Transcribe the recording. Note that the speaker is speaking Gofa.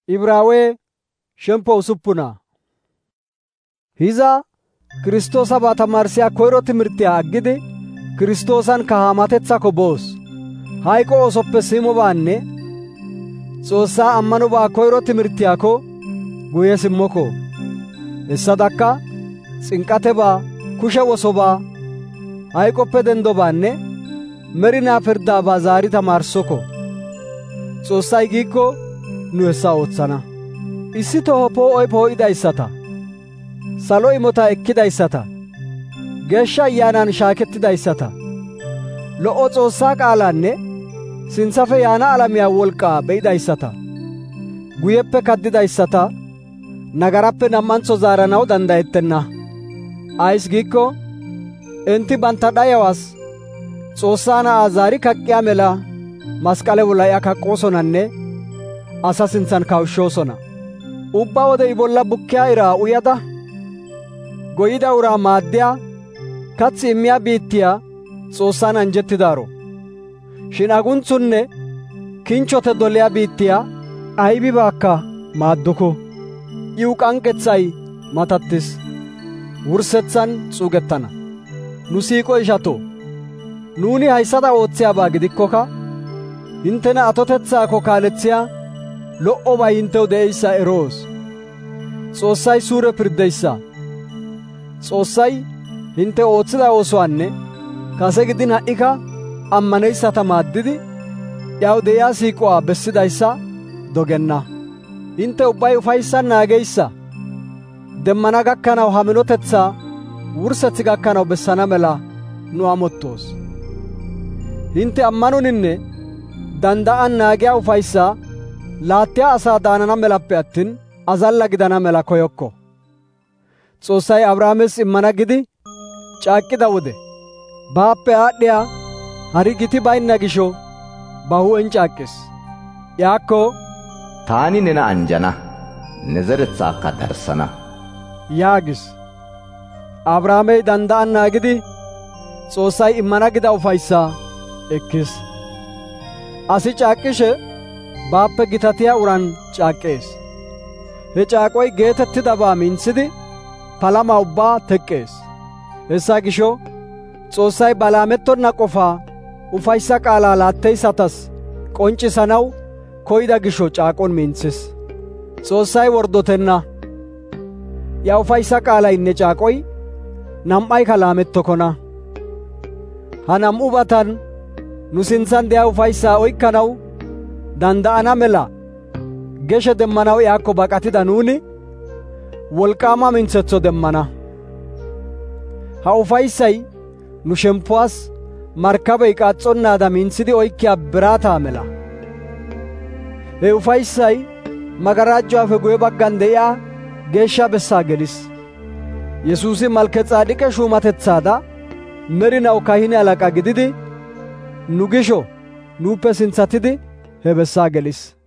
Ibraawe shempo usuppuna. Hiza Kiristoosa ba tamarsiya koyro timirtiya aggidi Kiristoosan kahamatethako boos. Hayqo oosoppe simobaanne Xoossaa ammanobaa koyro timirtiyako guye simmoko. Hessadakka xinqatebaa, kushe wosobaa, hayqoppe dendobaanne merinaa pirdaabaa zaari tamaarsoko. Xoossay giikko nu hessa oothana. Issi toho poo'oy poo'idayssata, salo imota ekkidayssata, geeshsha ayyaanan shaakettidayssata, lo'o Xoossaa qaalaanne sinthafe yaana alamiyaa wolqqaa be'idayssata, guyeppe kaddidayssata, nagarappe nam''antho zaaranaw danddayettenna. Ays giikko enti bantta dhayawas Xoossaa Na'aa zaari kaqqiyaa mela masqale bolla iya kaqqoosonanne asa sinthan kawushshoosona. Ubba wode I bolla bukkiyaa iraa uyada goyida uraa maaddiyaa katsi immiyaa biittiyaa Xoossan anjjettidaaro. Shin agunththunne kinchchote doliyaa biittiyaa aybibaakka maadduku. Iwu k'ank'k'etsay matattis, wurssetsan xuugettana. Nu siiqo ishatoo, nuuni hayssada ootsiyaabaa gidikkoka hinttena atotetsaako kaaletsiyaa lo''obay hinttew de'eyssa eroos. Xoossay suure pirddeyssa. Xoossay hintte ootsida oosuwaanne kase gidin ha'ika ammaneyssata maaddidi yaw de'iyaa siiquwaa bessidayssa dogenna. Hintte ubbay ufayssan naageyssa demmana gakkanaw ha minotetsaa wurssetsi gakkanaw bessana mela nu amottoos. Hintte ammanoninne danda'an naagiyaa ufayssaa laattiyaa asaa daanana melappe attin azalla gidana mela koyokko. Xoossay Abrahaames immana gidi caaqqida wode baappe aadhdhiyaa hari giti baynna gisho ba hu'en caaqqis. Yaakko, «Taani nena anjana, ne zeretsaakka darssana» yaagis. Abrahaamey danda'an naagidi Xoossay immana gida ufayssaa ekkis. Asi caaqqishe baappe gitatiyaa uran caaqqees. He caaqoy geetettidabaa mintsidi palama ubbaa teqqees. Hessa gisho Xoossay ba laamettonna qofaa ufayssa qaalaa laatteyssatas qonccisanaw koyida gisho caaqon mintsis. Xoossay worddotenna. Ya ufayssa qaalaynne caaqoy nam''aykka laamettokona. Ha nam''ubatan nu sinthan de'iyaa ufayssaa oykkanaw danda'ana mela geshe demmanaw yaakko baqatida nuuni wolqaama mintsetho demmana. Ha ufayssay nu shemppuwaas markkabey qaaxxonnaada mintsidi oykkiyaa biraataa mela. He ufayssay magarajjuwaafe guye baggan de'iyaa geeshsha bessaa gelis. Yesuusi Malkes'aadiqe shuumatetsaada merinaw kahine halaqa gididi nu gisho nuuppe sinthatidi he bessaa gelis.